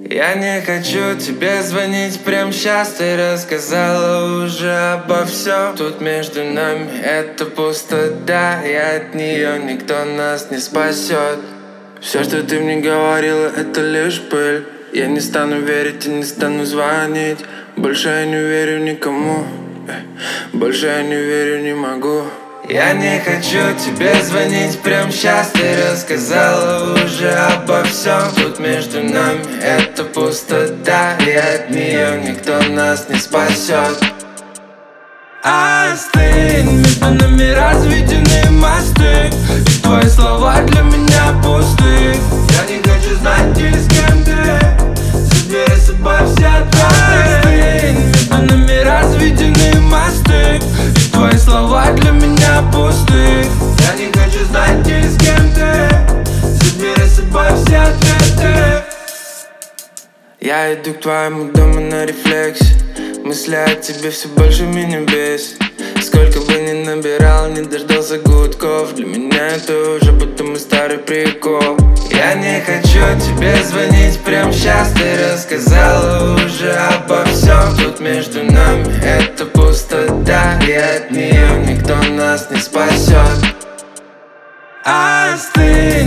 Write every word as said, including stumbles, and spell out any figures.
Я не хочу тебе звонить прям сейчас. Ты рассказала уже обо всем. Тут между нами это пустота, и от нее никто нас не спасет. Все, что ты мне говорила, это лишь пыль. Я не стану верить и не стану звонить. Больше я не верю никому. Больше я не верю, не могу. Я не хочу тебе звонить прям сейчас. Ты рассказала уже обо всем. Тут между нами это пустота, и от нее никто нас не спасет. Остынь, между нами разведены мосты, и твои слова для меня пусты. Я не хочу знать, ты с кем ты. Забери с собой все ответы. Остынь, между нами разведены мосты, и твои слова для меня пусты. Я не хочу знать, ты с кем ты. Забери с собой все ответы. Я иду к твоему дому на рефлексе. Мысли о тебе все больше меня бесит. Сколько бы ни набирал, не дождался гудков. Для меня это уже будто мы старый прикол. Я не хочу тебе звонить прям сейчас. Ты рассказала уже обо всем. Тут между нами это пустота, и от нее никто нас не спасет. Остынь,